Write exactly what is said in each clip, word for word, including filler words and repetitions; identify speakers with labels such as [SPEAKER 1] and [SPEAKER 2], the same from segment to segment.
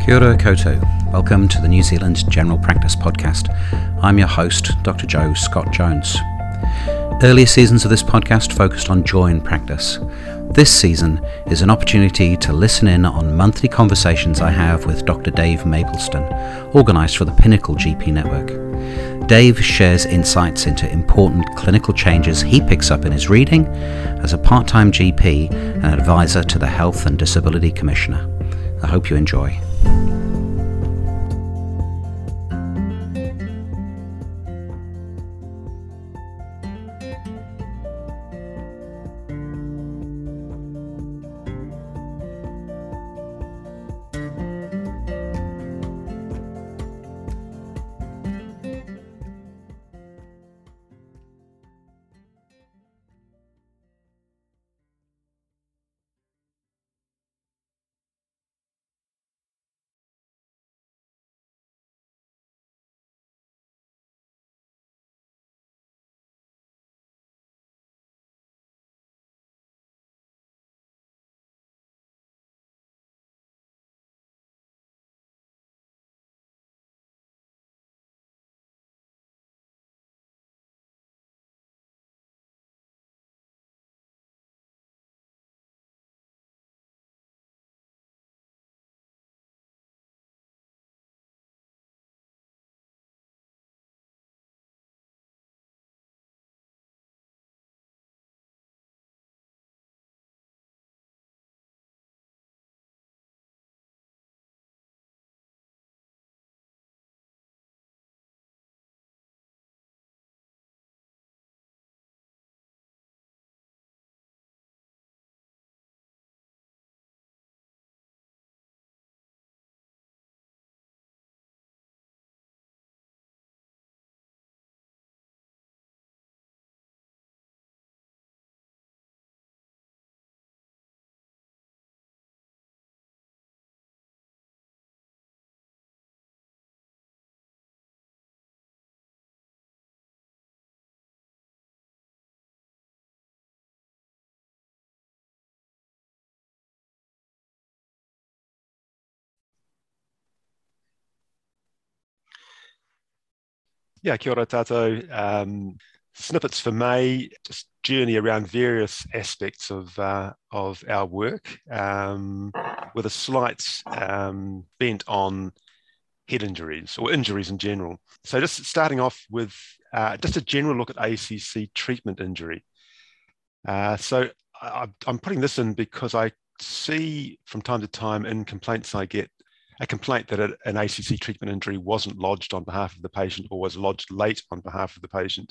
[SPEAKER 1] Kia ora koutou. Welcome to the New Zealand General Practice Podcast. I'm your host, Doctor Joe Scott Jones. Earlier seasons of this podcast focused on joy in practice. This season is an opportunity to listen in on monthly conversations I have with Doctor Dave Mapleston, organised for the Pinnacle G P Network. Dave shares insights into important clinical changes he picks up in his reading as a part-time G P and advisor to the Health and Disability Commissioner. I hope you enjoy.
[SPEAKER 2] Yeah, kia ora tātou. Um, snippets for May, just journey around various aspects of uh, of our work, um, with a slight um, bent on head injuries or injuries in general. So just starting off with uh, just a general look at A C C treatment injury. Uh, so I, I'm putting this in because I see from time to time in complaints I get a complaint that an A C C treatment injury wasn't lodged on behalf of the patient or was lodged late on behalf of the patient.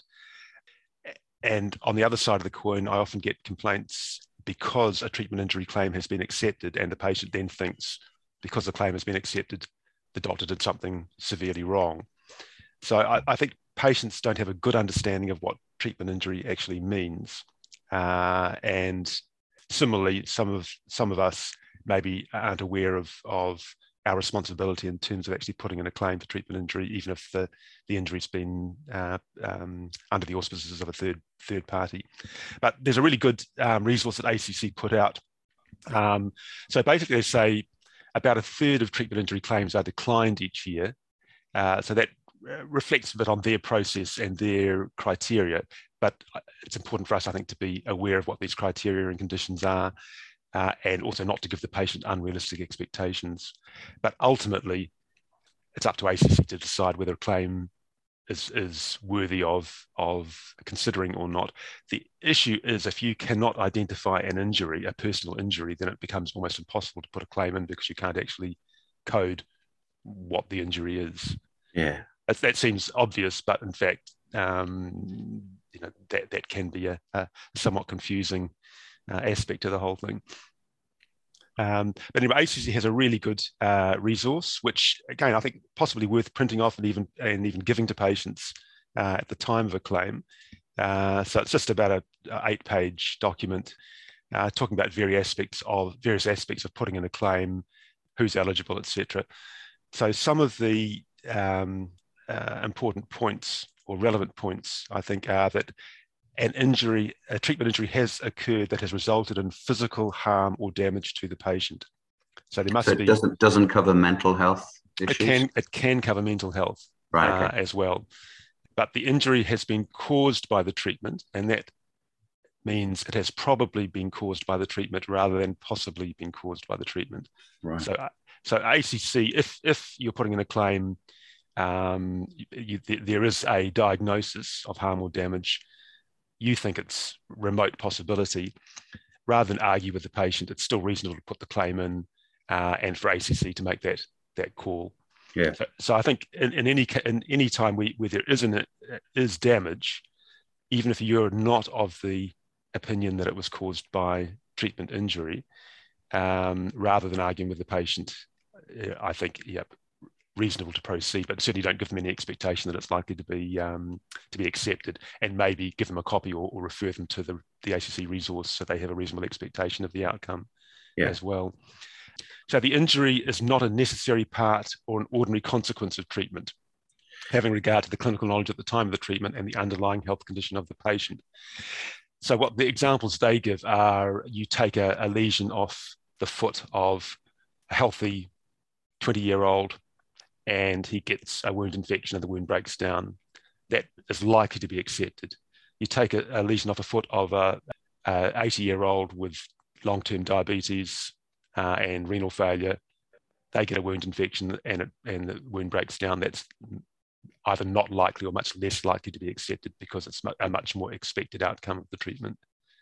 [SPEAKER 2] And on the other side of the coin, I often get complaints because a treatment injury claim has been accepted and the patient then thinks because the claim has been accepted, the doctor did something severely wrong. So I, I think patients don't have a good understanding of what treatment injury actually means. Uh, and similarly, some of some of us maybe aren't aware of, of our responsibility in terms of actually putting in a claim for treatment injury, even if the, the injury's been uh, um, under the auspices of a third third party. But there's a really good um, resource that A C C put out. Um, so basically they say about a third of treatment injury claims are declined each year. Uh, so that reflects a bit on their process and their criteria. But it's important for us, I think, to be aware of what these criteria and conditions are. Uh, and also not to give the patient unrealistic expectations. But ultimately, it's up to A C C to decide whether a claim is, is worthy of, of considering or not. The issue is if you cannot identify an injury, a personal injury, then it becomes almost impossible to put a claim in because you can't actually code what the injury is.
[SPEAKER 1] Yeah.
[SPEAKER 2] That, that seems obvious, but in fact, um, you know, that, that can be a, a somewhat confusing Uh, aspect to the whole thing. Um, but anyway, A C C has a really good uh, resource, which again, I think possibly worth printing off and even and even giving to patients uh, at the time of a claim. Uh, so it's just about a, a eight-page document uh, talking about various aspects of various aspects of putting in a claim, who's eligible, et cetera. So some of the um, uh, important points or relevant points, I think, are that an injury, a treatment injury has occurred that has resulted in physical harm or damage to the patient. So there must
[SPEAKER 1] So it
[SPEAKER 2] be.
[SPEAKER 1] doesn't doesn't cover mental health issues?
[SPEAKER 2] It can it can cover mental health
[SPEAKER 1] Right,
[SPEAKER 2] uh,
[SPEAKER 1] okay.
[SPEAKER 2] as well, but the injury has been caused by the treatment, and that means it has probably been caused by the treatment rather than possibly been caused by the treatment.
[SPEAKER 1] Right.
[SPEAKER 2] So, so A C C, if if you're putting in a claim, um, you, you, there is a diagnosis of harm or damage, you think it's remote possibility, rather than argue with the patient, it's still reasonable to put the claim in uh, and for A C C to make that that call.
[SPEAKER 1] Yeah.
[SPEAKER 2] So, so I think in, in any in any time we, where there isn't is damage, even if you're not of the opinion that it was caused by treatment injury, um, rather than arguing with the patient, I think, yep, reasonable to proceed, but certainly don't give them any expectation that it's likely to be um, to be accepted, and maybe give them a copy or, or refer them to the, the A C C resource so they have a reasonable expectation of the outcome
[SPEAKER 1] yeah.
[SPEAKER 2] as well. So the injury is not a necessary part or an ordinary consequence of treatment, having regard to the clinical knowledge at the time of the treatment and the underlying health condition of the patient. So what the examples they give are, you take a, a lesion off the foot of a healthy twenty-year-old and he gets a wound infection and the wound breaks down. That is likely to be accepted. You take a, a lesion off the foot of a, a eighty-year-old with long-term diabetes uh, and renal failure. They get a wound infection and, it, and the wound breaks down. That's either not likely or much less likely to be accepted because it's a much more expected outcome of the treatment,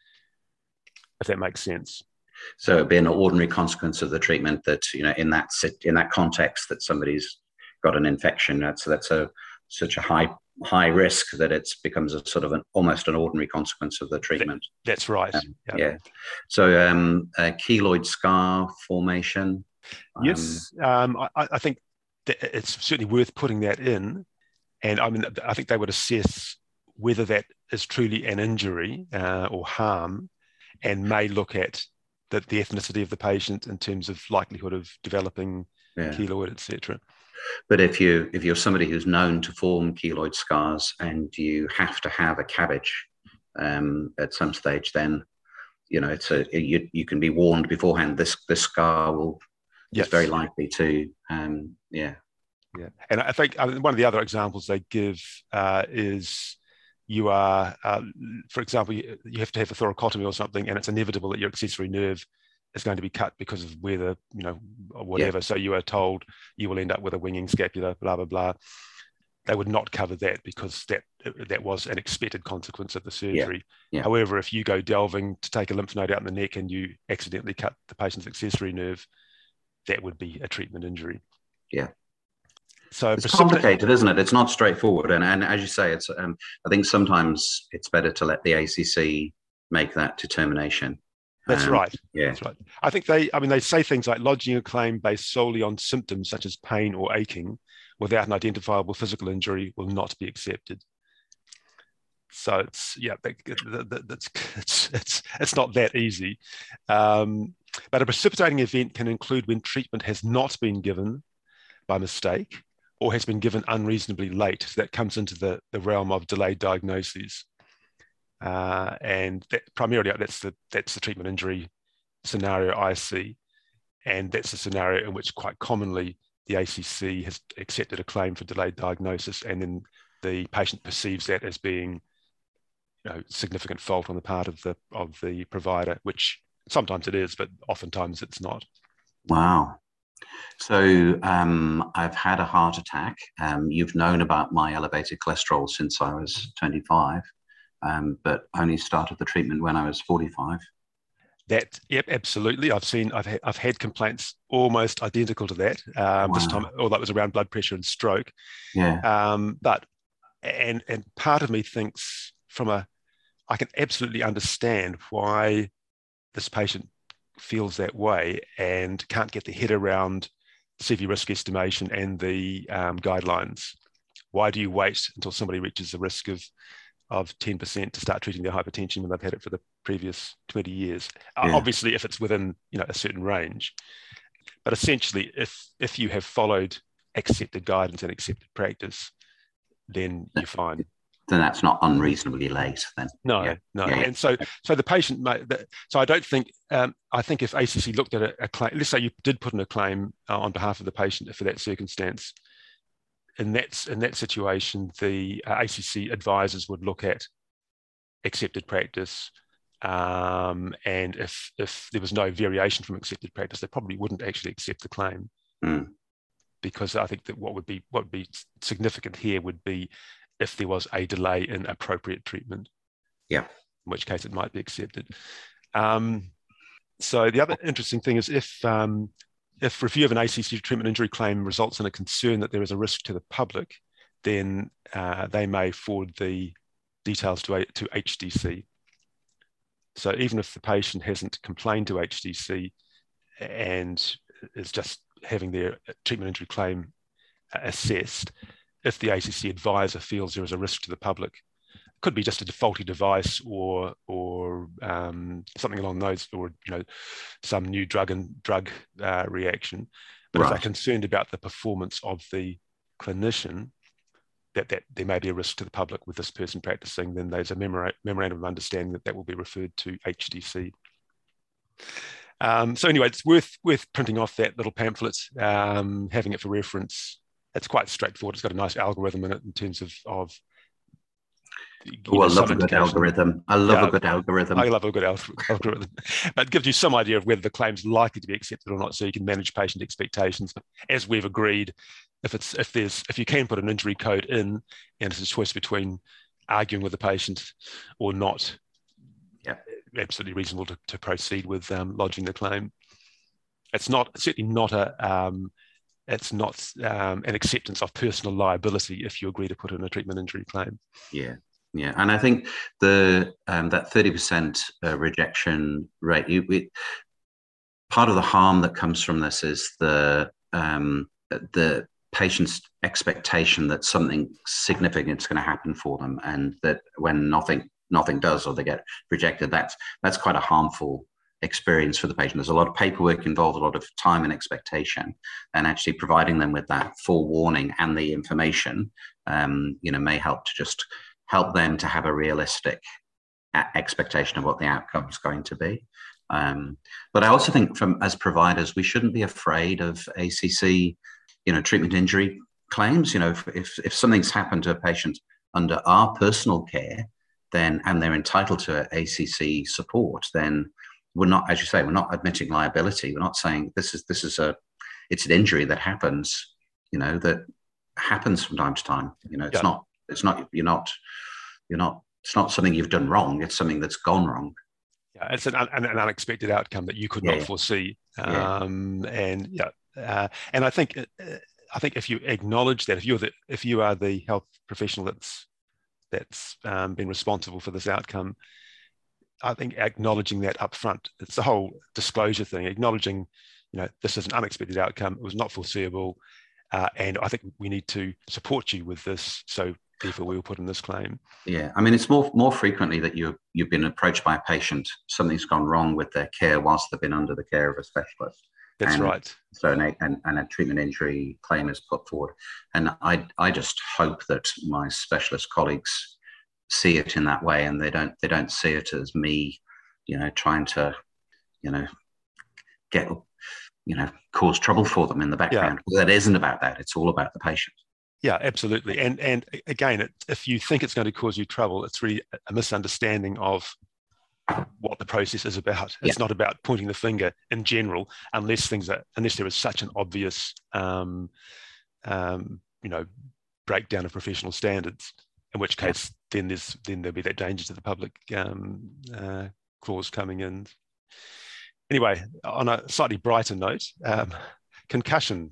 [SPEAKER 2] if that makes sense.
[SPEAKER 1] So it'd be an ordinary consequence of the treatment that, you know, in that in that context that somebody's got an infection. That's that's a such a high high risk that it becomes a sort of an almost an ordinary consequence of the treatment.
[SPEAKER 2] That, that's right.
[SPEAKER 1] Um,
[SPEAKER 2] yeah.
[SPEAKER 1] yeah. So um, uh, keloid scar formation.
[SPEAKER 2] Yes, um, um, I, I think that it's certainly worth putting that in. And I mean, I think they would assess whether that is truly an injury uh, or harm, and may look at the, the ethnicity of the patient in terms of likelihood of developing yeah. keloid, et cetera.
[SPEAKER 1] But if you if you're somebody who's known to form keloid scars and you have to have a CABG um, at some stage, then you know it's a you you can be warned beforehand. This this scar will yes. is very likely to um, yeah.
[SPEAKER 2] Yeah, and I think I mean, one of the other examples they give uh, is you are, uh, for example, you, you have to have a thoracotomy or something, and it's inevitable that your accessory nerve is going to be cut because of weather, you know, or whatever. Yeah. So you are told you will end up with a winging scapula, blah blah blah. They would not cover that because that that was an expected consequence of the surgery. Yeah. Yeah. However, if you go delving to take a lymph node out in the neck and you accidentally cut the patient's accessory nerve, that would be a treatment injury.
[SPEAKER 1] Yeah.
[SPEAKER 2] So
[SPEAKER 1] it's complicated, isn't it? It's not straightforward. And, and as you say, it's. Um, I think sometimes it's better to let the A C C make that determination.
[SPEAKER 2] That's um, right.
[SPEAKER 1] Yeah.
[SPEAKER 2] That's right. I think they, I mean, they say things like lodging a claim based solely on symptoms such as pain or aching without an identifiable physical injury will not be accepted. So it's, yeah, that, that, that's, it's, it's, it's not that easy. Um, but a precipitating event can include when treatment has not been given by mistake, or has been given unreasonably late. So that comes into the, the realm of delayed diagnoses. Uh, and that, primarily that's the, that's the treatment injury scenario I see. And that's the scenario in which quite commonly the A C C has accepted a claim for delayed diagnosis, and then the patient perceives that as being, you know, significant fault on the part of the, of the provider, which sometimes it is, but oftentimes it's not.
[SPEAKER 1] Wow. So um, I've had a heart attack. Um, you've known about my elevated cholesterol since I was twenty-five, um, but only started the treatment when I was forty-five.
[SPEAKER 2] That, yep, absolutely. I've seen, I've had, I've had complaints almost identical to that. Um, wow. This time, all that was around blood pressure and stroke.
[SPEAKER 1] Yeah.
[SPEAKER 2] Um, but and and part of me thinks from a, I can absolutely understand why this patient feels that way and can't get their head around C V risk estimation and the um, guidelines. Why do you wait until somebody reaches the risk of of ten percent to start treating their hypertension when they've had it for the previous twenty years? Yeah. Uh, obviously, if it's within, you know, a certain range. But essentially, if if you have followed accepted guidance and accepted practice, then you're fine.
[SPEAKER 1] then that's not unreasonably late. Then
[SPEAKER 2] no,
[SPEAKER 1] yeah.
[SPEAKER 2] no,
[SPEAKER 1] yeah,
[SPEAKER 2] and so so the patient may. So I don't think. Um, I think if A C C looked at a, a claim, let's say you did put in a claim uh, on behalf of the patient for that circumstance, in that in that situation, the uh, A C C advisors would look at accepted practice, um, and if if there was no variation from accepted practice, they probably wouldn't actually accept the claim,
[SPEAKER 1] mm.
[SPEAKER 2] because I think that what would be what would be significant here would be if there was a delay in appropriate treatment.
[SPEAKER 1] Yeah.
[SPEAKER 2] In which case it might be accepted. Um, so the other interesting thing is if um, if review of an A C C treatment injury claim results in a concern that there is a risk to the public, then uh, they may forward the details to, to H D C. So even if the patient hasn't complained to H D C and is just having their treatment injury claim assessed, if the A C C advisor feels there is a risk to the public, it could be just a faulty device or or um, something along those, or you know, some new drug and drug uh, reaction. But right. if they're concerned about the performance of the clinician, that that there may be a risk to the public with this person practicing, then there's a memorandum of understanding that that will be referred to H D C. Um, so anyway, it's worth worth printing off that little pamphlet, um, having it for reference. It's quite straightforward. It's got a nice algorithm in it in terms of, of
[SPEAKER 1] oh, I love a good algorithm. I love yeah, a good algorithm.
[SPEAKER 2] I love a good algorithm. But it gives you some idea of whether the claim's likely to be accepted or not, so you can manage patient expectations. But as we've agreed, if it's if there's if you can put an injury code in and it's a choice between arguing with the patient or not,
[SPEAKER 1] yeah,
[SPEAKER 2] absolutely reasonable to, to proceed with um, lodging the claim. It's not certainly not a um, it's not um, an acceptance of personal liability if you agree to put in a treatment injury claim.
[SPEAKER 1] Yeah, yeah, and I think the um, that thirty percent uh, rejection rate. You, it, part of the harm that comes from this is the um, the patient's expectation that something significant is going to happen for them, and that when nothing nothing does or they get rejected, that's that's quite a harmful experience for the patient. There's a lot of paperwork involved, a lot of time and expectation, and actually providing them with that forewarning and the information, um, you know, may help to just help them to have a realistic expectation of what the outcome is going to be. Um, but I also think, from as providers, we shouldn't be afraid of A C C, you know, treatment injury claims. You know, if if, if something's happened to a patient under our personal care, then and they're entitled to A C C support, then we're not, as you say, we're not admitting liability. We're not saying this is this is a, it's an injury that happens, you know, that happens from time to time. You know, it's yeah. not, it's not, you're not, you're not, it's not something you've done wrong. It's something that's gone wrong.
[SPEAKER 2] Yeah, it's an, an, an unexpected outcome that you could yeah, not yeah. foresee. Um, yeah. And yeah, uh, and I think, uh, I think if you acknowledge that, if you're the, if you are the health professional that's that's um, been responsible for this outcome, I think acknowledging that up front, it's the whole disclosure thing, acknowledging, you know, this is an unexpected outcome, it was not foreseeable, uh, and I think we need to support you with this, so therefore we will put in this claim.
[SPEAKER 1] Yeah, I mean, it's more more frequently that you you've been approached by a patient, something's gone wrong with their care whilst they've been under the care of a specialist.
[SPEAKER 2] That's
[SPEAKER 1] and
[SPEAKER 2] right.
[SPEAKER 1] So an, and, and a treatment injury claim is put forward. And I I just hope that my specialist colleagues see it in that way, and they don't they don't see it as me, you know, trying to, you know, get, you know, cause trouble for them in the background. Yeah. That isn't about that. It's all about the patient.
[SPEAKER 2] Yeah, absolutely. And and again, it, if you think it's going to cause you trouble, it's really a misunderstanding of what the process is about. It's yeah. not about pointing the finger in general, unless things are unless there is such an obvious, um, um, you know, breakdown of professional standards. In which case, yeah. then there's then there'll be that danger to the public um, uh, clause coming in. Anyway, on a slightly brighter note, um, concussion.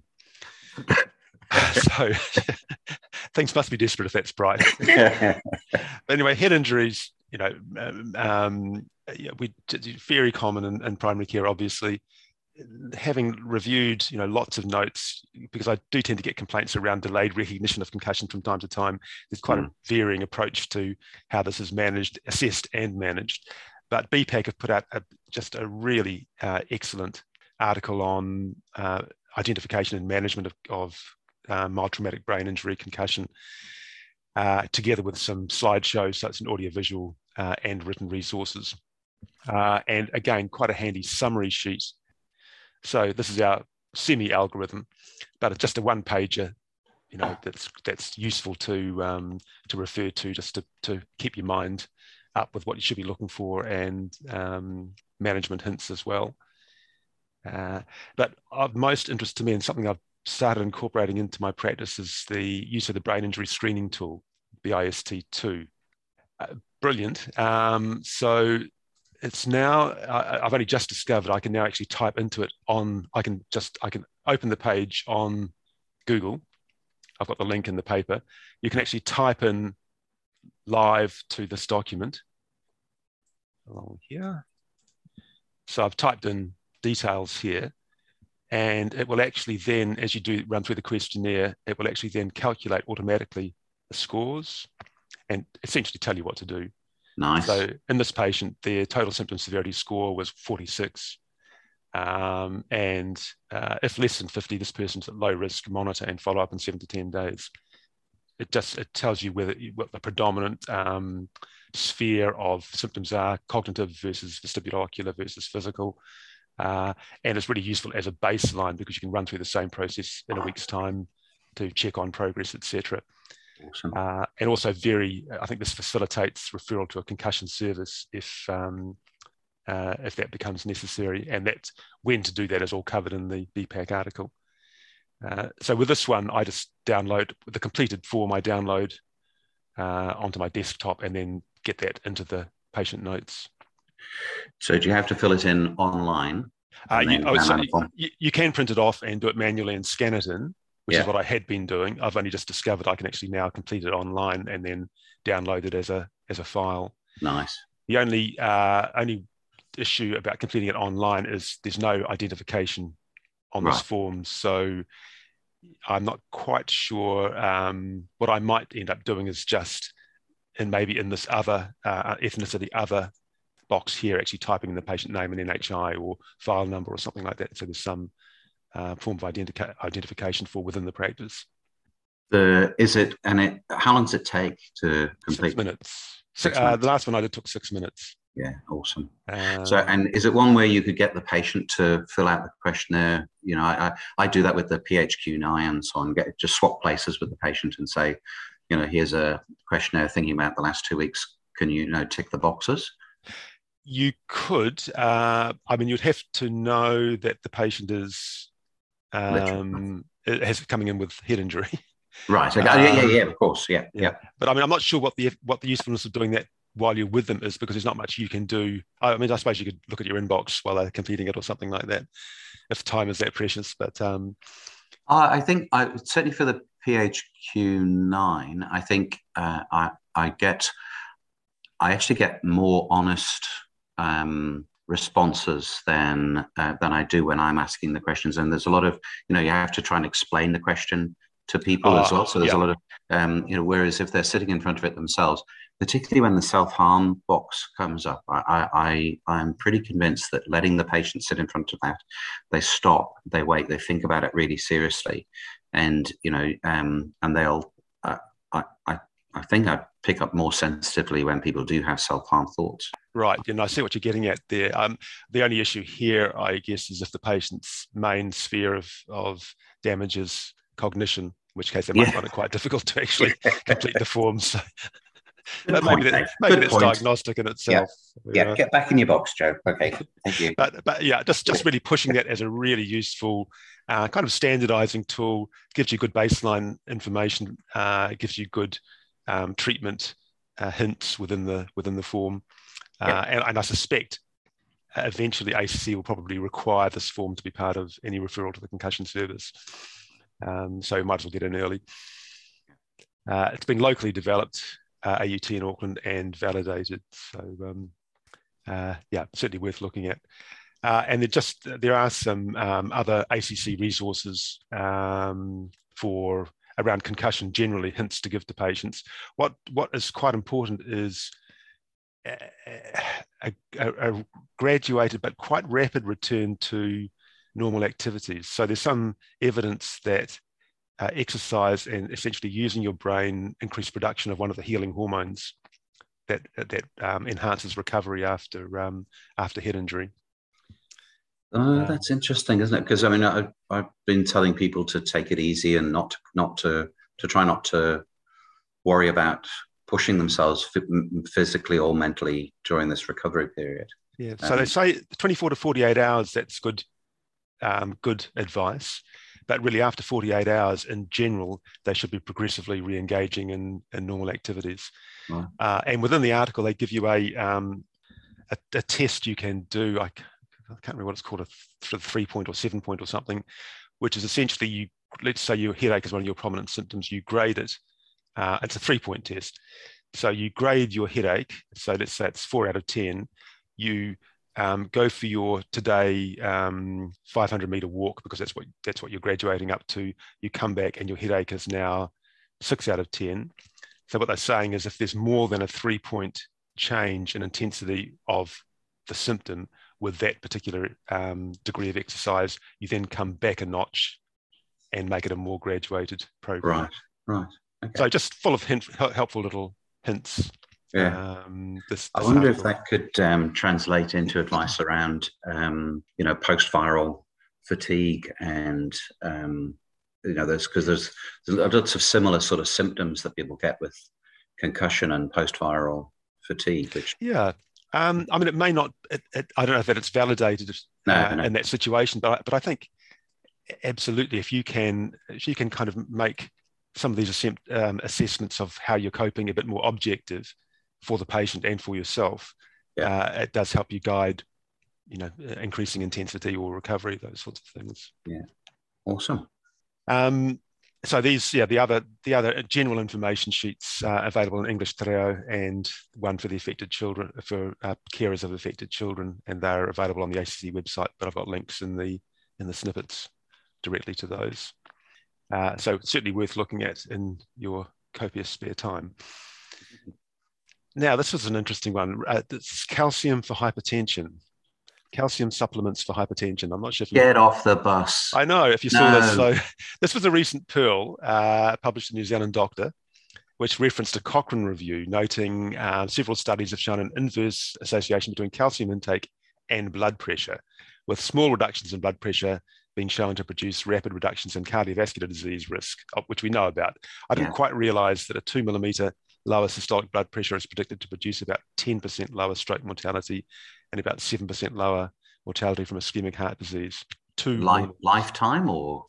[SPEAKER 2] So things must be desperate if that's bright. But anyway, head injuries, you know, um, yeah, we very common in, in primary care, obviously. Having reviewed, you know, lots of notes, because I do tend to get complaints around delayed recognition of concussion from time to time. There's quite mm. a varying approach to how this is managed, assessed and managed. But B PAC have put out a, just a really uh, excellent article on uh, identification and management of, of uh, mild traumatic brain injury, concussion. uh, together with some slideshows, so it's an audiovisual uh, and written resources. Uh, and again, quite a handy summary sheet. So this is our semi-algorithm, but it's just a one-pager, you know, that's that's useful to um, to refer to, just to, to keep your mind up with what you should be looking for, and um, management hints as well. Uh, but of most interest to me, and something I've started incorporating into my practice, is the use of the brain injury screening tool, the I S T two. Uh, brilliant. Um, so it's now, I, I've only just discovered I can now actually type into it on, I can just, I can open the page on Google. I've got the link in the paper. You can actually type in live to this document along here. So I've typed in details here, and it will actually then, as you do run through the questionnaire, it will actually then calculate automatically the scores and essentially tell you what to do.
[SPEAKER 1] Nice.
[SPEAKER 2] So in this patient, their total symptom severity score was forty-six. Um, and uh, if less than fifty, this person's at low risk, monitor and follow up in seven to ten days. It just, it tells you whether what the predominant um, sphere of symptoms are, cognitive versus vestibulocular versus physical. Uh, and it's really useful as a baseline, because you can run through the same process in a week's time to check on progress, et cetera.
[SPEAKER 1] Awesome.
[SPEAKER 2] Uh, and also very, I think this facilitates referral to a concussion service if um, uh, if that becomes necessary. And that, when to do that, is all covered in the B PAC article. Uh, so with this one, I just download the completed form. I download uh, onto my desktop and then get that into the patient notes.
[SPEAKER 1] So do you have to fill it in online?
[SPEAKER 2] Uh, you, oh, so you, you can print it off and do it manually and scan it in, which yeah. is what I had been doing. I've only just discovered I can actually now complete it online and then download it as a as a file.
[SPEAKER 1] Nice.
[SPEAKER 2] The only uh, only issue about completing it online is there's no identification on right. this form, so I'm not quite sure. Um, what I might end up doing is just, and maybe in this other uh, ethnicity other box here, actually typing in the patient name and N H I or file number or something like that. So there's some uh, form of identi- identification for within the practice.
[SPEAKER 1] The is it and it? How long does it take to complete?
[SPEAKER 2] Six minutes. Six uh, minutes. The last one I did took six minutes.
[SPEAKER 1] Yeah, awesome.
[SPEAKER 2] Um,
[SPEAKER 1] so, and is it one where you could get the patient to fill out the questionnaire? You know, I I, I do that with the P H Q nine and so on. Get just swap places with the patient and say, you know, here's a questionnaire thinking about the last two weeks. Can you, you know, tick the boxes?
[SPEAKER 2] You could. Uh, I mean, you'd have to know that the patient is um, has coming in with head injury.
[SPEAKER 1] Right. Okay. Um, yeah, yeah, yeah. Of course. Yeah, yeah.
[SPEAKER 2] Yeah. But I mean, I'm not sure what the what the usefulness of doing that while you're with them is, because there's not much you can do. I mean, I suppose you could look at your inbox while they're completing it or something like that, if time is that precious. But um,
[SPEAKER 1] uh, I think I certainly for the P H Q nine, I think uh, I I get I actually get more honest um, responses than uh, than I do when I'm asking the questions. And there's a lot of, you know, you have to try and explain the question to people uh, as well. So there's yeah. a lot of, um, you know, whereas if they're sitting in front of it themselves, particularly when the self-harm box comes up, I, I, I'm pretty convinced that letting the patient sit in front of that, they stop, they wait, they think about it really seriously. And, you know, um, and they'll, uh, I, I, I think I pick up more sensitively when people do have self-harm thoughts.
[SPEAKER 2] Right, and I see what you're getting at there. Um, the only issue here, I guess, is if the patient's main sphere of, of damage is cognition, in which case they might yeah. find it quite difficult to actually complete the forms. So
[SPEAKER 1] Good
[SPEAKER 2] maybe
[SPEAKER 1] point,
[SPEAKER 2] that, maybe that's point. diagnostic in itself.
[SPEAKER 1] Yeah. yeah, get back in your box, Joe. Okay, thank you.
[SPEAKER 2] But, but yeah, just, just really pushing that as a really useful uh, kind of standardizing tool. Gives you good baseline information, uh, it gives you good um, treatment uh, hints within the within the form. Uh, yep. and, and I suspect uh, eventually A C C will probably require this form to be part of any referral to the concussion service. Um, so you might as well get in early. Uh, it's been locally developed, uh, A U T in Auckland, and validated. So um, uh, yeah, certainly worth looking at. Uh, and there just there are some um, other A C C resources um, for around concussion generally, hints to give to patients. What what is quite important is a, a, a graduated but quite rapid return to normal activities. So there's some evidence that uh, exercise and essentially using your brain increase production of one of the healing hormones that that um, enhances recovery after um, after head injury.
[SPEAKER 1] Oh, that's interesting, isn't it? Because I mean, I, I've been telling people to take it easy and not not to to try not to worry about pushing themselves physically or mentally during this recovery period.
[SPEAKER 2] Yeah. So um, they say twenty-four to forty-eight hours. That's good, um, good advice. But really, after forty-eight hours, in general, they should be progressively re-engaging in, in normal activities. Right. Uh, and within the article, they give you a um, a, a test you can do. I, I can't remember what it's called, a th- three point or seven point or something, which is essentially you. Let's say your headache is one of your prominent symptoms. You grade it. Uh, it's a three-point test. So you grade your headache. So let's say it's four out of ten. You um, go for your today um, five hundred meter walk because that's what that's what you're graduating up to. You come back and your headache is now six out of ten. So what they're saying is if there's more than a three-point change in intensity of the symptom with that particular um, degree of exercise, you then come back a notch and make it a more graduated program.
[SPEAKER 1] Right, right. Okay.
[SPEAKER 2] So just full of hint, helpful little hints.
[SPEAKER 1] Yeah.
[SPEAKER 2] Um, this, this
[SPEAKER 1] I wonder
[SPEAKER 2] article.
[SPEAKER 1] if that could um, translate into advice around, um, you know, post-viral fatigue and, um, you know, there's because there's, there's lots of similar sort of symptoms that people get with concussion and post-viral fatigue. Which
[SPEAKER 2] yeah, um, I mean, it may not. It, it, I don't know that it's validated uh, no, no. in that situation, but I, but I think absolutely, if you can, if you can kind of make some of these um, assessments of how you're coping a bit more objective for the patient and for yourself, yeah. uh, it does help you guide, you know, increasing intensity or recovery, those sorts of things.
[SPEAKER 1] Yeah, awesome.
[SPEAKER 2] Um, so these, yeah, the other the other general information sheets are available in English te reo and one for the affected children, for uh, carers of affected children, and they're available on the A C C website. But I've got links in the in the snippets directly to those. Uh, so it's certainly worth looking at in your copious spare time. Now, this was an interesting one. Uh, it's calcium for hypertension. Calcium supplements for hypertension. I'm not sure if you...
[SPEAKER 1] Get off the bus.
[SPEAKER 2] I know, if you no. saw this. So this was a recent Pearl uh, published in New Zealand Doctor, which referenced a Cochrane review noting uh, several studies have shown an inverse association between calcium intake and blood pressure, with small reductions in blood pressure being shown to produce rapid reductions in cardiovascular disease risk, which we know about. I didn't yeah. quite realize that a two millimeter lower systolic blood pressure is predicted to produce about ten percent lower stroke mortality and about seven percent lower mortality from ischemic heart disease. Two
[SPEAKER 1] Life, lifetime or?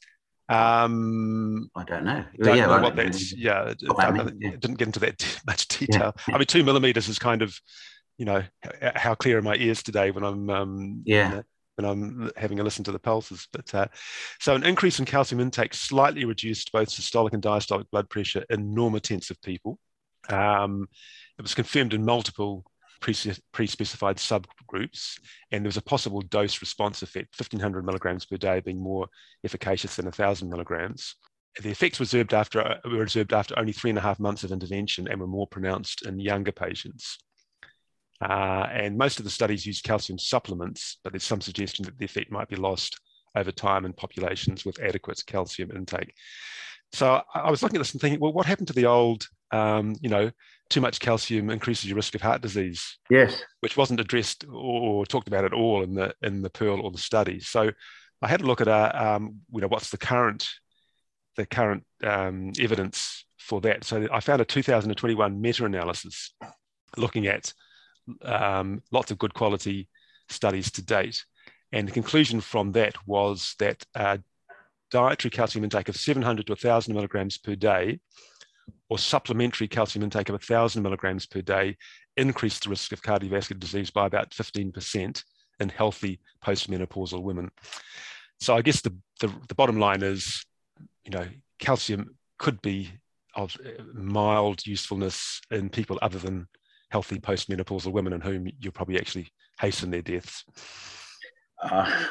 [SPEAKER 2] Um,
[SPEAKER 1] I don't know.
[SPEAKER 2] Don't
[SPEAKER 1] yeah,
[SPEAKER 2] know
[SPEAKER 1] well,
[SPEAKER 2] what that's, yeah, it,
[SPEAKER 1] what that
[SPEAKER 2] it,
[SPEAKER 1] yeah.
[SPEAKER 2] it didn't get into that much detail.
[SPEAKER 1] Yeah.
[SPEAKER 2] I mean, two millimeters is kind of, you know, how clear are my ears today when I'm, um,
[SPEAKER 1] yeah.
[SPEAKER 2] you know, when I'm having a listen to the pulses. But uh, so an increase in calcium intake slightly reduced both systolic and diastolic blood pressure in normotensive people. Um, it was confirmed in multiple pre- pre-specified subgroups, and there was a possible dose response effect, fifteen hundred milligrams per day being more efficacious than one thousand milligrams. The effects were observed after, were observed after only three and a half months of intervention and were more pronounced in younger patients. Uh, and most of the studies use calcium supplements, but there's some suggestion that the effect might be lost over time in populations with adequate calcium intake. So I was looking at this and thinking, well, what happened to the old, um, you know, too much calcium increases your risk of heart disease?
[SPEAKER 1] Yes.
[SPEAKER 2] Which wasn't addressed or talked about at all in the in the Pearl or the study. So I had a look at, uh, um, you know, what's the current the current um, evidence for that. So I found a two thousand twenty-one meta-analysis looking at um, lots of good quality studies to date. And the conclusion from that was that uh, dietary calcium intake of seven hundred to one thousand milligrams per day or supplementary calcium intake of one thousand milligrams per day increased the risk of cardiovascular disease by about fifteen percent in healthy postmenopausal women. So I guess the, the, the bottom line is, you know, calcium could be of mild usefulness in people other than healthy postmenopausal women in whom you probably actually hasten their deaths.
[SPEAKER 1] Uh,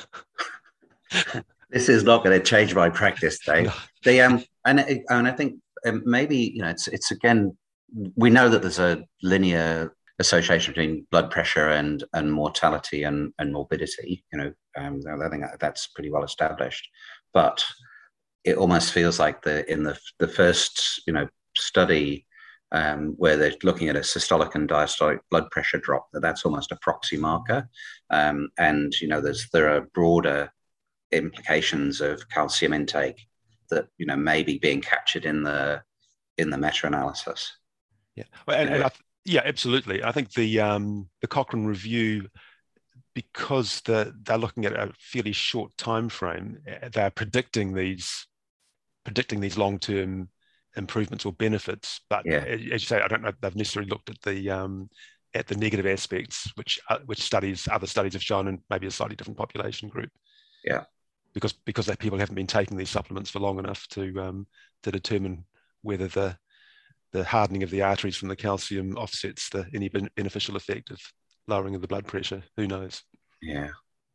[SPEAKER 1] this is not going to change my practice, Dave. No. The, um, and, and I think um, maybe, you know, it's, it's again, we know that there's a linear association between blood pressure and, and mortality and, and morbidity, you know, um, I think that's pretty well established. But it almost feels like the in the the first you know study um, where they're looking at a systolic and diastolic blood pressure drop, that that's almost a proxy marker, um, and you know there's there are broader implications of calcium intake that you know may be being captured in the in the meta-analysis.
[SPEAKER 2] Yeah, well, and, and I, yeah, absolutely. I think the um, the Cochrane review, because the, they're looking at a fairly short time frame, they're predicting these predicting these long-term improvements or benefits. But
[SPEAKER 1] yeah.
[SPEAKER 2] as you say, I don't know if they've necessarily looked at the um, at the negative aspects, which uh, which studies other studies have shown in maybe a slightly different population group.
[SPEAKER 1] Yeah,
[SPEAKER 2] because because that people haven't been taking these supplements for long enough to um, to determine whether the the hardening of the arteries from the calcium offsets the any beneficial effect of lowering of the blood pressure. Who knows?
[SPEAKER 1] Yeah.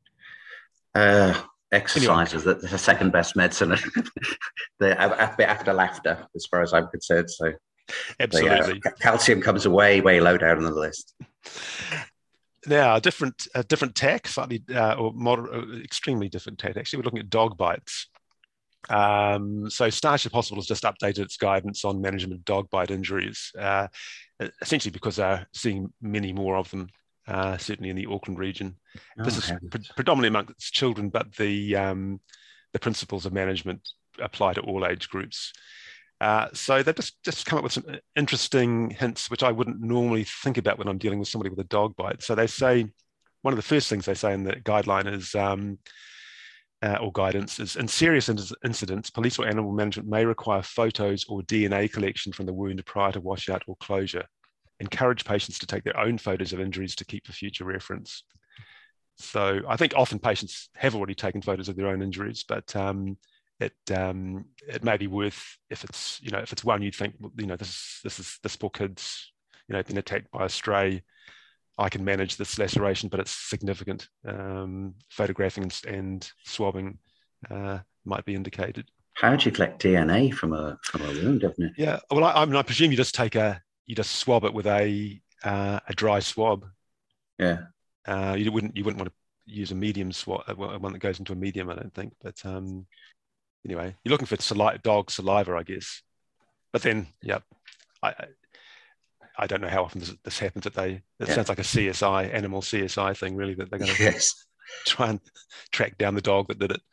[SPEAKER 1] Uh, exercise anyway. is the second best medicine. the after, after laughter, as far as I'm concerned. So,
[SPEAKER 2] absolutely,
[SPEAKER 1] the, uh, calcium comes way, way low down on the list.
[SPEAKER 2] Now, a different, a different tack, slightly uh, or moderate, extremely different tack. Actually, we're looking at dog bites. Um, so, Starship Hospital has just updated its guidance on management of dog bite injuries, uh, essentially because they're seeing many more of them. Uh, certainly in the Auckland region. Oh, this is pre- predominantly amongst children, but the um, the principles of management apply to all age groups. Uh, so they've just, just come up with some interesting hints, which I wouldn't normally think about when I'm dealing with somebody with a dog bite. So they say, one of the first things they say in the guideline is, um, uh, or guidance is, in serious incidents, police or animal management may require photos or D N A collection from the wound prior to washout or closure. Encourage patients to take their own photos of injuries to keep for future reference. So I think often patients have already taken photos of their own injuries, but um, it um, it may be worth, if it's you know if it's one you think you know this this is this poor kid's you know been attacked by a stray, I can manage this laceration, but it's significant. Um, photographing and, and swabbing uh, might be indicated.
[SPEAKER 1] How do you collect D N A from a from a wound, doesn't it?
[SPEAKER 2] Yeah, well, I, I mean, I presume you just take a you just swab it with a uh, a dry swab.
[SPEAKER 1] Yeah.
[SPEAKER 2] Uh, you wouldn't you wouldn't want to use a medium swab, one that goes into a medium, I don't think. But um, anyway, you're looking for sali- dog saliva, I guess. But then, yeah, I I don't know how often this, this happens. That they it yeah. sounds like a C S I animal C S I thing, really, that they're going to
[SPEAKER 1] yes.
[SPEAKER 2] try and track down the dog that did it.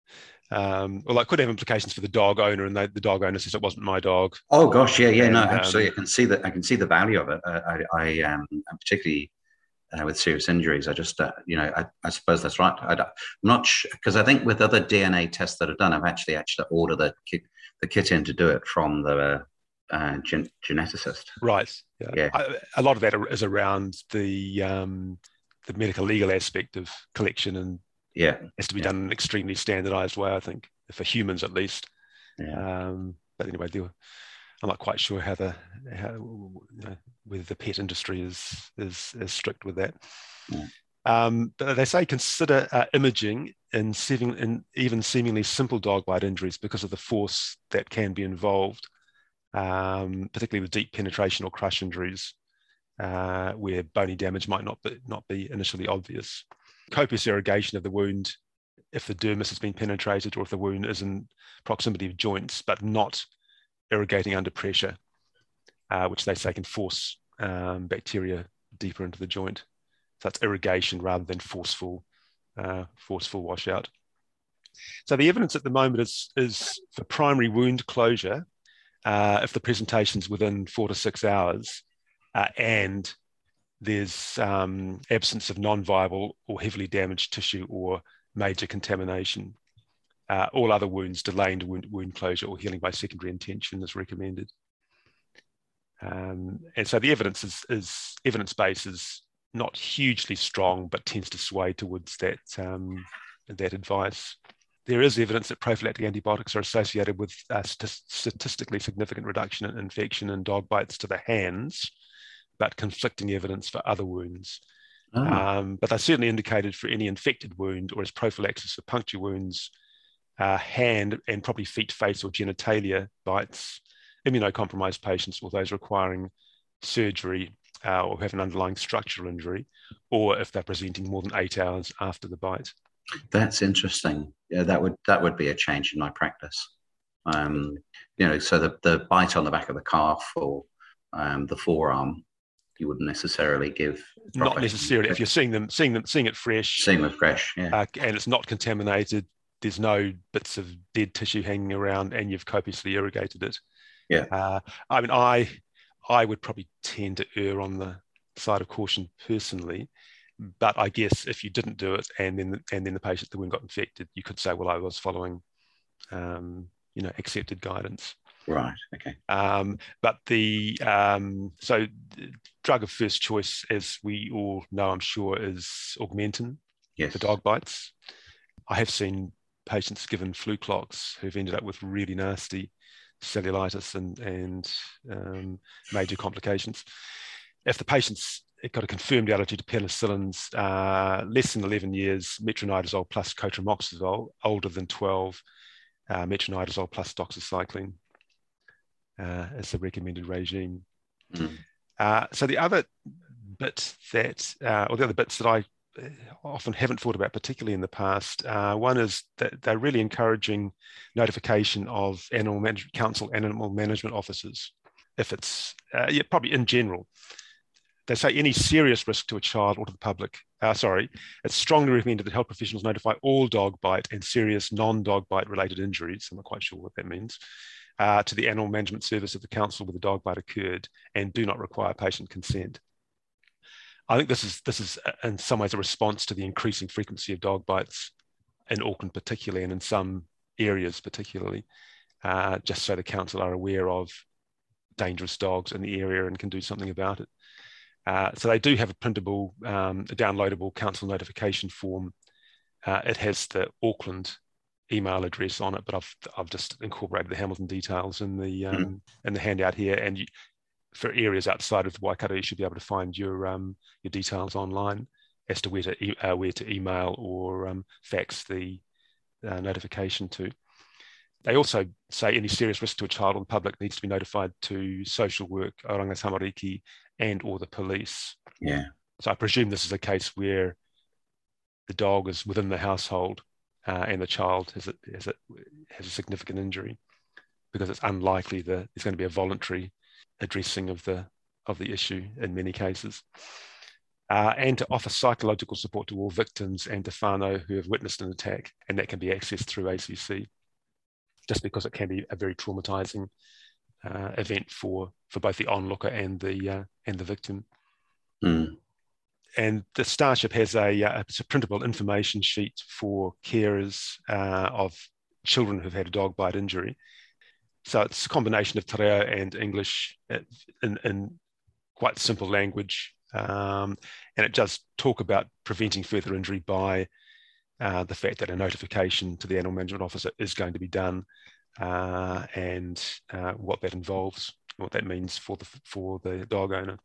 [SPEAKER 2] Um, well, that could have implications for the dog owner, and they, the dog owner says it wasn't my dog.
[SPEAKER 1] Oh gosh, yeah, yeah,
[SPEAKER 2] and,
[SPEAKER 1] no, absolutely.
[SPEAKER 2] Um,
[SPEAKER 1] I can see that. I can see the value of it. I, I, I um, particularly uh, with serious injuries. I just, uh, you know, I, I suppose that's right. I, I'm not because I think with other D N A tests that I've done, I've actually actually ordered the kit, the kit in to do it from the uh, gen- geneticist.
[SPEAKER 2] Right. Yeah.
[SPEAKER 1] yeah.
[SPEAKER 2] I, a lot of that is around the um, the medical legal aspect of collection and.
[SPEAKER 1] Yeah,
[SPEAKER 2] it has to be
[SPEAKER 1] yeah.
[SPEAKER 2] done in an extremely standardized way, I think, for humans at least.
[SPEAKER 1] Yeah.
[SPEAKER 2] Um, but anyway, I'm not quite sure how the how, you know, whether the pet industry is is, is strict with that.
[SPEAKER 1] Yeah.
[SPEAKER 2] Um, but they say consider uh, imaging in, seeming, in even seemingly simple dog bite injuries because of the force that can be involved, um, particularly with deep penetration or crush injuries, uh, where bony damage might not be, not be initially obvious. Copious irrigation of the wound if the dermis has been penetrated or if the wound is in proximity of joints, but not irrigating under pressure, uh, which they say can force um, bacteria deeper into the joint. So that's irrigation rather than forceful, uh, forceful washout. So the evidence at the moment is, is for primary wound closure, uh, if the presentation's within four to six hours, uh, and there's um, absence of non-viable or heavily damaged tissue or major contamination. Uh, all other wounds, delayed wound, wound closure or healing by secondary intention is recommended. Um, and so the evidence is, is evidence base is not hugely strong, but tends to sway towards that, um, that advice. There is evidence that prophylactic antibiotics are associated with a st- statistically significant reduction in infection and dog bites to the hands, but conflicting evidence for other wounds. Oh. Um, but they're certainly indicated for any infected wound or as prophylaxis for puncture wounds, uh, hand and probably feet, face, or genitalia bites, immunocompromised patients or those requiring surgery uh, or have an underlying structural injury, or if they're presenting more than eight hours after the bite.
[SPEAKER 1] That's interesting. Yeah, that would that would be a change in my practice. Um, you know, so the, the bite on the back of the calf or um, the forearm, you wouldn't necessarily give.
[SPEAKER 2] Not necessarily. If you're seeing them, seeing them, seeing it fresh,
[SPEAKER 1] seeing it fresh, yeah,
[SPEAKER 2] uh, and it's not contaminated, there's no bits of dead tissue hanging around, and you've copiously irrigated it.
[SPEAKER 1] Yeah.
[SPEAKER 2] Uh, I mean, I I would probably tend to err on the side of caution personally, but I guess if you didn't do it and then and then the patient the wound got infected, you could say, well, I was following, um, you know, accepted guidance.
[SPEAKER 1] Right. Okay.
[SPEAKER 2] Um, but the um, so the drug of first choice, as we all know, I'm sure, is Augmentin
[SPEAKER 1] yes.
[SPEAKER 2] for dog bites. I have seen patients given Fluclox who've ended up with really nasty cellulitis and and um, major complications. If the patient's got a confirmed allergy to penicillins, uh, less than eleven years, metronidazole plus cotrimoxazole, older than twelve, uh, metronidazole plus doxycycline. Uh, as the recommended regime.
[SPEAKER 1] Mm.
[SPEAKER 2] Uh, so the other bit that, uh, or the other bits that I often haven't thought about, particularly in the past, uh, one is that they're really encouraging notification of animal management council, animal management officers. If it's, uh, yeah, probably in general, they say any serious risk to a child or to the public. Uh, sorry, it's strongly recommended that health professionals notify all dog bite and serious non-dog bite related injuries. I'm not quite sure what that means. Uh, to the animal management service of the council where the dog bite occurred, and do not require patient consent. I think this is this is in some ways a response to the increasing frequency of dog bites in Auckland particularly, and in some areas particularly, uh, just so the council are aware of dangerous dogs in the area and can do something about it. Uh, so they do have a printable, um, a downloadable council notification form. Uh, it has the Auckland email address on it, but I've I've just incorporated the Hamilton details in the um, mm. in the handout here. And you, for areas outside of the Waikato, you should be able to find your um, your details online as to where to e- uh, where to email or um, fax the uh, notification to. They also say any serious risk to a child or the public needs to be notified to social work, Oranga Tamariki, and or the police.
[SPEAKER 1] Yeah.
[SPEAKER 2] So I presume this is a case where the dog is within the household. Uh, and the child has a, has, a, has a significant injury, because it's unlikely that there's going to be a voluntary addressing of the of the issue in many cases. Uh, and to offer psychological support to all victims and to whānau who have witnessed an attack, and that can be accessed through A C C, just because it can be a very traumatizing uh, event for for both the onlooker and the uh, and the victim.
[SPEAKER 1] Mm.
[SPEAKER 2] And the Starship has a, uh, it's a printable information sheet for carers uh, of children who've had a dog bite injury. So it's a combination of te reo and English in, in quite simple language. Um, and it does talk about preventing further injury by uh, the fact that a notification to the animal management officer is going to be done, uh, and uh, what that involves, what that means for the, for the dog owner.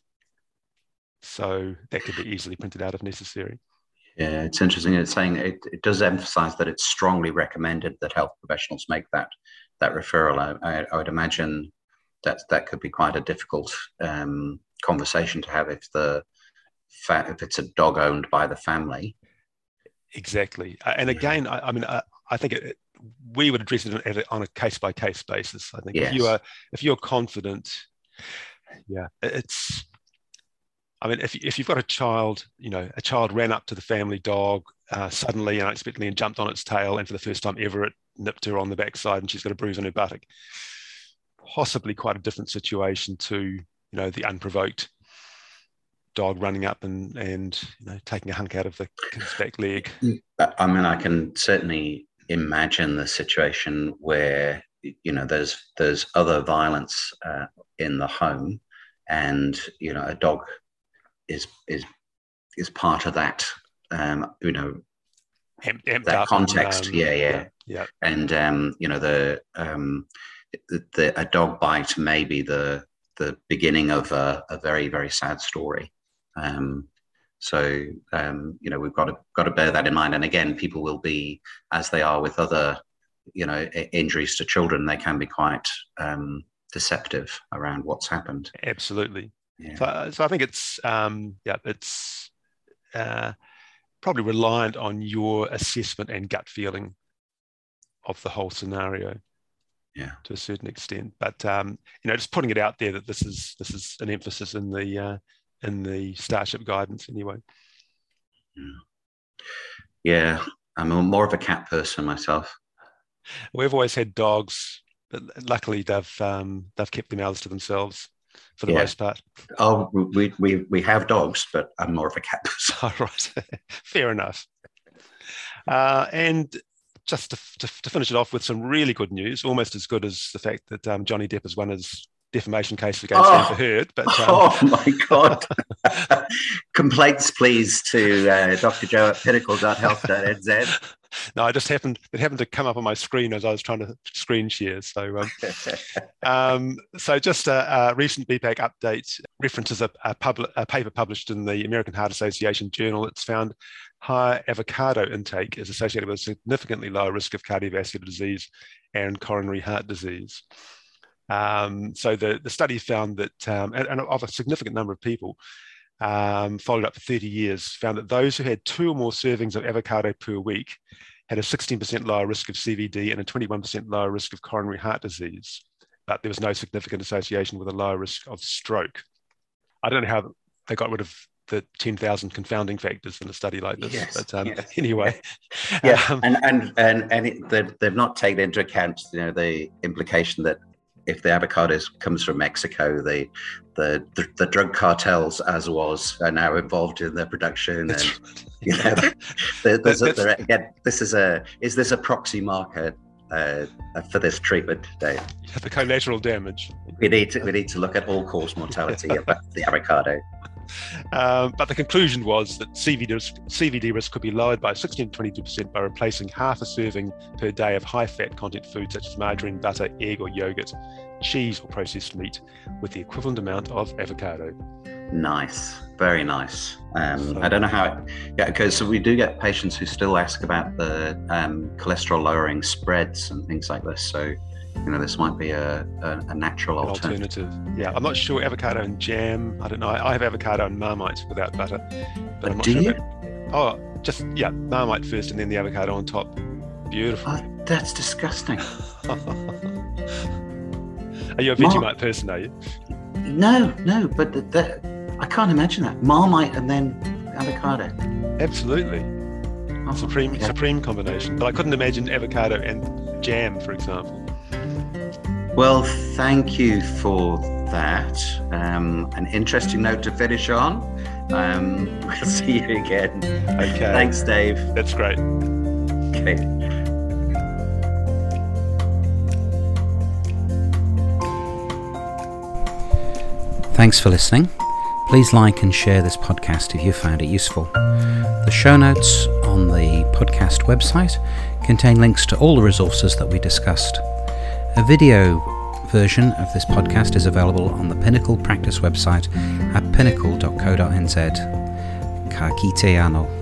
[SPEAKER 2] So that could be easily printed out if necessary.
[SPEAKER 1] Yeah, it's interesting. It's saying it, it does emphasize that it's strongly recommended that health professionals make that that referral. I, I, I would imagine that that could be quite a difficult um, conversation to have if the if it's a dog owned by the family.
[SPEAKER 2] Exactly. And again, I, I mean, I, I think it, we would address it on a case by case basis. I think yes. if you are if you're confident, yeah, it's. I mean, if, if you've got a child, you know, a child ran up to the family dog uh, suddenly and unexpectedly and jumped on its tail, and for the first time ever it nipped her on the backside and she's got a bruise on her buttock, possibly quite a different situation to, you know, the unprovoked dog running up and, and you know, taking a hunk out of the kid's back leg.
[SPEAKER 1] I mean, I can certainly imagine the situation where, you know, there's, there's other violence uh, in the home, and, you know, a dog is is is part of that, um, you know,
[SPEAKER 2] Amp, amped
[SPEAKER 1] that
[SPEAKER 2] up
[SPEAKER 1] context.
[SPEAKER 2] And, um,
[SPEAKER 1] yeah, yeah,
[SPEAKER 2] yeah, yeah.
[SPEAKER 1] And um, you know, the, um, the the a dog bite may be the the beginning of a, a very very sad story. Um, so um, you know, we've got to got to bear that in mind. And again, people will be, as they are with other, you know, injuries to children, they can be quite um, deceptive around what's happened.
[SPEAKER 2] Absolutely.
[SPEAKER 1] Yeah.
[SPEAKER 2] So, so I think it's um, yeah, it's uh, probably reliant on your assessment and gut feeling of the whole scenario.
[SPEAKER 1] Yeah.
[SPEAKER 2] To a certain extent. But um, you know, just putting it out there that this is this is an emphasis in the uh, in the Starship guidance anyway.
[SPEAKER 1] Yeah, I'm more of a cat person myself.
[SPEAKER 2] We've always had dogs, but luckily they've um, they've kept their mouths to themselves for the
[SPEAKER 1] Yeah.
[SPEAKER 2] most part.
[SPEAKER 1] Oh, we we we have dogs, but I'm more of a cat person.
[SPEAKER 2] Oh, right, fair enough. Uh, and just to, to, to finish it off with some really good news, almost as good as the fact that um, Johnny Depp has won his defamation case against
[SPEAKER 1] oh,
[SPEAKER 2] Amber Heard. But um,
[SPEAKER 1] oh my God! Complaints, please, to uh, Doctor Joe at pinnacle dot health dot n z.
[SPEAKER 2] No, I just happened it happened to come up on my screen as I was trying to screen share. So, um, um, so just a, a recent B PAC update references a, a, pub, a paper published in the American Heart Association journal. It's found high avocado intake is associated with a significantly lower risk of cardiovascular disease and coronary heart disease. Um, so the, the study found that, um, and, and of a significant number of people, um, followed up for thirty years, found that those who had two or more servings of avocado per week had a sixteen percent lower risk of C V D and a twenty-one percent lower risk of coronary heart disease, but there was no significant association with a lower risk of stroke. I don't know how they got rid of the ten thousand confounding factors in a study like this,
[SPEAKER 1] yes,
[SPEAKER 2] but um,
[SPEAKER 1] yes.
[SPEAKER 2] anyway.
[SPEAKER 1] Yeah,
[SPEAKER 2] um,
[SPEAKER 1] and and and, and it, they've, they've not taken into account, you know, the implication that if the avocado comes from Mexico, the, the the the drug cartels, as was, are now involved in their production, and you know, there, there's a, there, again, this is a is this a proxy market uh, for this treatment, Dave?
[SPEAKER 2] Yeah, the collateral damage.
[SPEAKER 1] We need to we need to look at all cause mortality about the avocado.
[SPEAKER 2] Um, but the conclusion was that C V D risk, C V D risk could be lowered by sixteen to twenty-two percent by replacing half a serving per day of high-fat content foods such as margarine, butter, egg or yogurt, cheese or processed meat with the equivalent amount of avocado.
[SPEAKER 1] Nice, very nice. Um,
[SPEAKER 2] So-
[SPEAKER 1] I don't know how it, yeah, because so we do get patients who still ask about the um, cholesterol lowering spreads and things like this. So, you know, this might be a, a, a natural
[SPEAKER 2] An
[SPEAKER 1] alternative.
[SPEAKER 2] alternative. Yeah, I'm not sure avocado and jam. I don't know. I, I have avocado and Marmite without butter. But I'm not
[SPEAKER 1] Do
[SPEAKER 2] sure
[SPEAKER 1] you?
[SPEAKER 2] about- oh, just, yeah, Marmite first and then the avocado on top. Beautiful.
[SPEAKER 1] Oh, that's disgusting.
[SPEAKER 2] Are you a Vegemite person, are you?
[SPEAKER 1] No, no, but the, the, I can't imagine that. Marmite and then avocado.
[SPEAKER 2] Absolutely.
[SPEAKER 1] Oh,
[SPEAKER 2] Supreme
[SPEAKER 1] yeah.
[SPEAKER 2] supreme combination. But I couldn't imagine avocado and jam, for example.
[SPEAKER 1] Well, thank you for that. Um, an interesting note to finish on. Um, we'll see you again.
[SPEAKER 2] Okay.
[SPEAKER 1] Thanks, Dave.
[SPEAKER 2] That's great.
[SPEAKER 1] Okay.
[SPEAKER 3] Thanks for listening. Please like and share this podcast if you found it useful. The show notes on the podcast website contain links to all the resources that we discussed. A video version of this podcast is available on the Pinnacle Practice website at pinnacle dot co dot n z. Ka kite ano.